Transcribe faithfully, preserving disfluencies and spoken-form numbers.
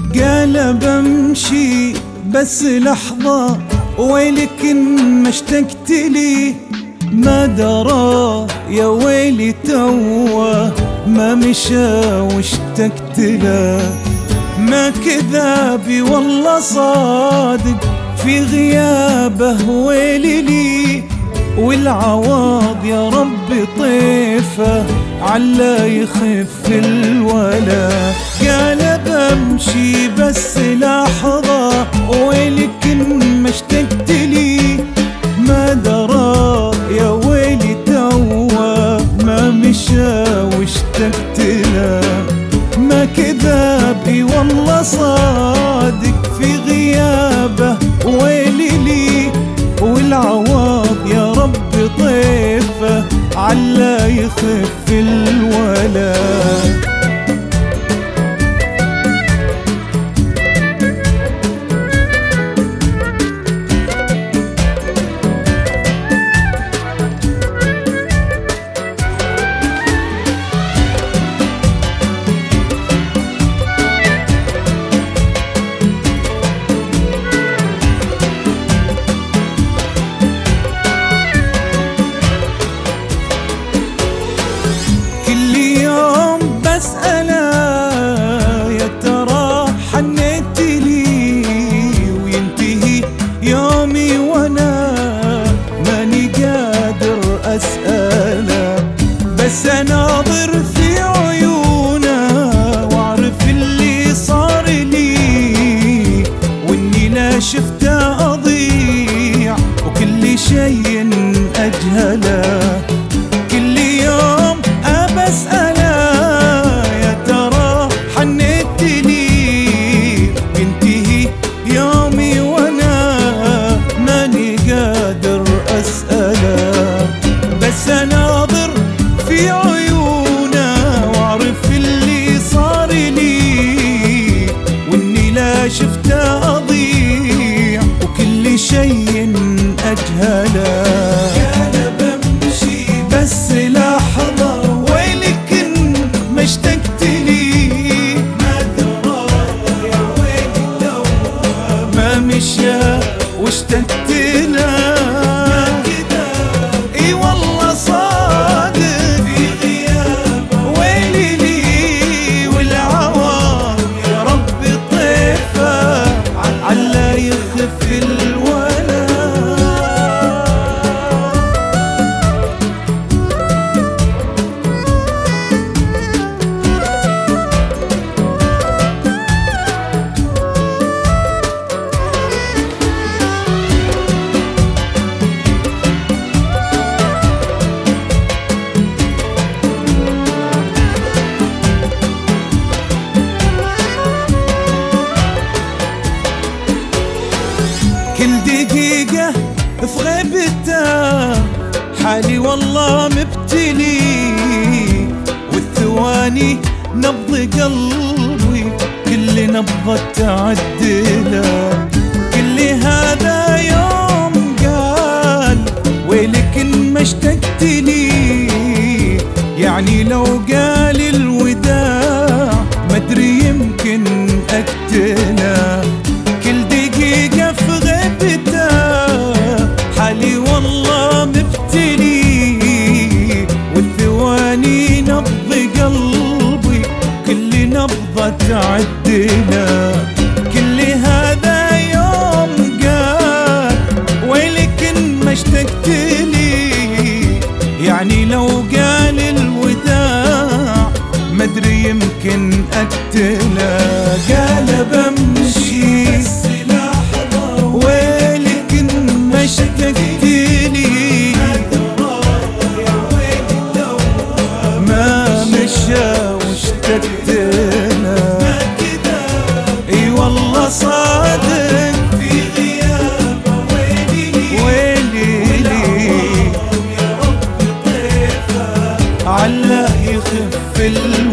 قال بمشي بس لحظة ويلك إن ما اشتقت لي، ما درى يا ويلي توه ما مشى واشتقت له. ما كذابي والله صادق في غيابه ويلي لي، والعواض يا رب طيفه علا يخف الولا. قال بمشي بس لحظة ويلك إن ما اشتقت لي، ما درى يا ويلي توه ما مشى واشتقت له. ما كذابي والله صادق في غيابه ويلي لي، والعواض يا رب طيفه علا يخف الولا. أسأله يا ترى حنيت لي، وينتهي يومي وانا ماني قادر أسأله، بس اناظر في عيونه واعرف اللي صار لي، واني لا شفته اضيع وكل شيء اجهله. كل يوم ابى اسأله بس اناظر في عيونه واعرف اللي صار لي، واني لا شفته اضيع وكل شيء اجهله. قال بمشي بس لحظة ويلك إن ما اشتقت لي، ما درى يا ويلي توه ما مشى واشتقت له. كل دقيقة في غيبته حالي والله مبتلي، والثواني نبض قلبي كل نبضة تعدله. كل هذا يوم قال ويلك إن ما اشتقت لي، يعني لو قال الوداع مدري يمكن أقتله. كل دقيقة في غيبته حالي والله مبتلي، والثواني نبض قلبي كل نبضة تعدله. كل هذا يوم قال ويلك إن ما اشتقت لي، يعني لو قال الوداع مدري يمكن أقتله. قال بمشي ويلك إن ما اشتقت لي، ما مشى واشتقت له. اي والله صادق في غيابه ويلي ويلي لي، علا يخف